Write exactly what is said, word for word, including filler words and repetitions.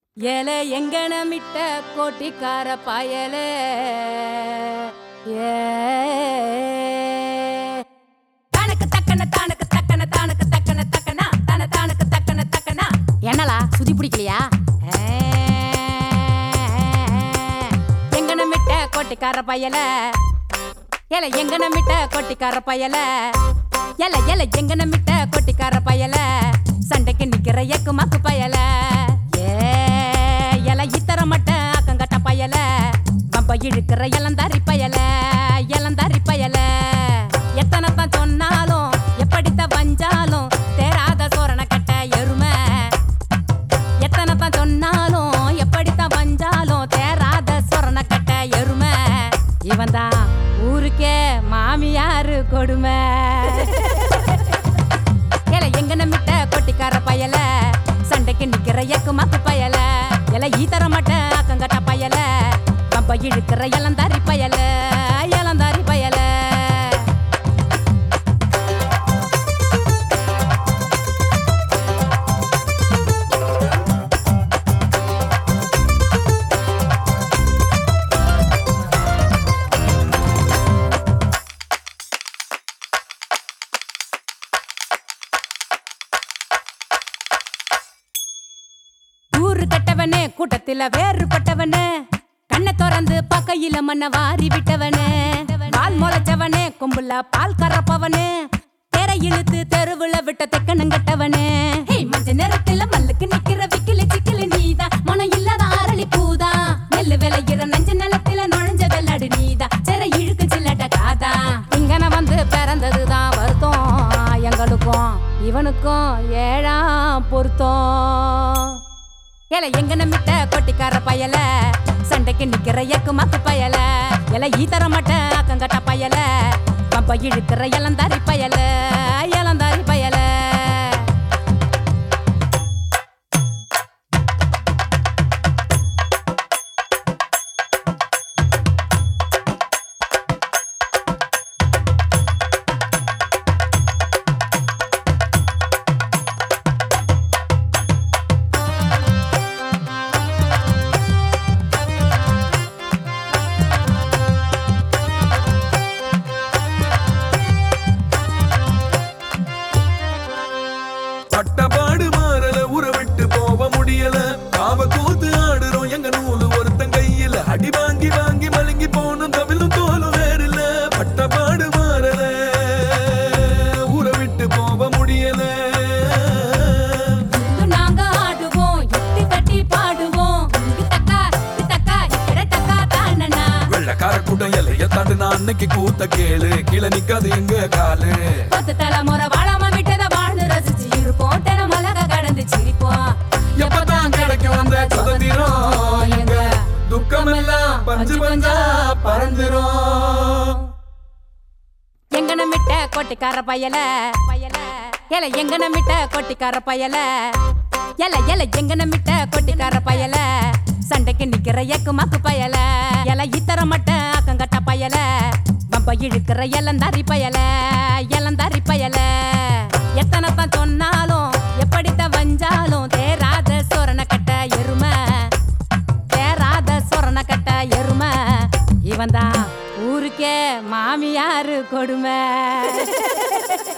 ஏலே எங்கனமிட்ட கோட்டிக்கார பயலே ஏ தனக்கு தக்கன தானக்கு தக்கன தானக்கு தக்கன தக்கனா தன தானக்கு தக்கன தக்கனா என்னலா சுதி பிடிக்கலையா எங்கனமிட்ட கோட்டிக்கார பயலே ஏல எங்கனமிட்ட கோட்டிக்கார பயலே ஏல ஏல எங்கனமிட்ட கோட்டிக்கார பயலே சண்டைக்கு நிக்கிற எக்கு மக்கு பயலே இத்தர மட்ட அக்கங்கட்ட பயல பம்ப இழுக்கிற இளந்தாரி பயல இளந்தாரி பயல எத்தனை தான் சொன்னாலும் எப்படித்த வஞ்சாலும் தேராத சோரண கட்ட எருமை எத்தனை தான் சொன்னாலும் எப்படித்த வஞ்சாலும் தேராத சோரண கட்ட எருமை இவன் தான் ஊருக்கே மாமியாரு கொடுமை ஏல எங்க நம்பிட்ட கொட்டிக்கார பயல சண்டைக்கு நிக்கிற எக்கு மக்கு பயல எல ஈத்தர மட்ட அக்கங்கட்ட பயல கம்ப இழுக்கிற இளந்தாரி பயல இளந்தாரி பயல கட்டவனே கூட்டத்தில வேறுபட்டவனே கண்ணை திறந்து பக்கையில மண்ண வாரி விட்டவனே பால் முளைச்சவனே கும்புல பால் கறப்பவனே தெரை இழுத்து தெருவுல விட்ட தெக்கனங்கட்டவனே மஞ்ச நேரத்துல மல்லுக்கு நிக்கிற விக்கில சிக்கில நீதா மனம் இல்லாத அரளி பூதா நெல்லு விளையிற நஞ்ச நிலத்தில நுழைஞ்ச வெள்ளாடு நீதா செர இழுக்கு சில்லட்ட காதா இங்கன வந்து பிறந்ததுதான் வருத்தம் எங்களுக்கும் இவனுக்கும் ஏழாம் பொருத்தம் ஏல எங்க நம்பிட்ட கொட்டிக்கார பயல சண்டைக்கு நிக்கிற எக்கு மக்கு பயல எல ஈத்தர மட்ட அக்கங்கட்ட பயல பம்ப இழுக்கிற இளந்தாரி பயல இளந்தாரி பயல பட்டபாடு மாறல உற விட்டு போக முடியல காவ கூத்து ஆடுறோம் எங்க நூலு ஒருத்தன் கையில அடி வாங்கி வாங்கி மலங்கி போனும் தமிழும் தோலும் வேறில்ல பட்டபாடு மாறல உற விட்டு போக முடியல நாங்க ஆடுவோம் எட்டி கட்டி பாடுவோம் வெள்ளக்கார கூட்டம் எல்லைய தாண்டு நான் அன்னைக்கு கூத்த கேளு கீழே நிக்காது எங்க காலு பத்து தலைமுறை வாழாம விட்டத வாழ்ந்து ரசிச்சு இருப்போம் தினமலக கடந்து சிரிப்போம் எப்பதான் கிடைக்கும் அந்த சுதந்திரம் எங்க துக்கம் எல்லாம் பஞ்சு பஞ்சா பறந்துரும் எங்க நம்பிட்ட கொட்டிக்கார பயல பயல ஏல எங்க நம்பிட்ட கொட்டிக்கார பயல ஏல ஏல எங்க நம்பிட்ட கொட்டிக்கார பயல சண்டைக்கு நிக்கிற எக்கு மக்கு பயல எல இத்தர மட்ட அக்கங்கட்ட பயல பம்ப இழுக்கிற இளந்தாரி பயல இளந்தாரி பயல எத்தனை தான் சொன்னாலும் எப்படித்த வஞ்சாலும் தேராத சோரண கட்ட எருமை தேராத சோரண கட்ட எருமை இவன் தான் ஊருக்கே மாமியாரு கொடுமை